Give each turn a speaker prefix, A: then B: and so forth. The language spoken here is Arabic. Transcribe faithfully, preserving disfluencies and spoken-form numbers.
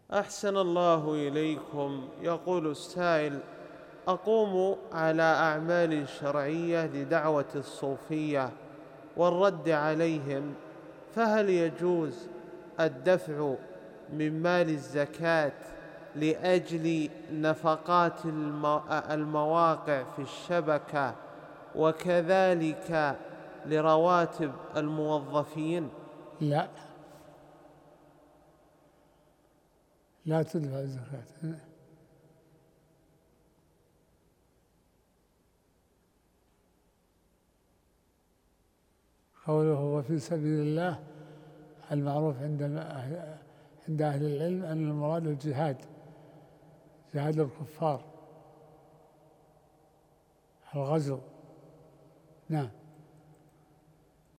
A: أحسن الله إليكم. يقول السائل: أقوم على أعمال شرعية لدعوة الصوفية والرد عليهم، فهل يجوز الدفع من مال الزكاة لأجل نفقات المواقع في الشبكة وكذلك لرواتب الموظفين؟
B: لا، لا تدفع الزكاة. قوله وفي سبيل الله، المعروف عند عند أهل العلم أن المراد الجهاد، جهاد الكفار، الغزو. نعم.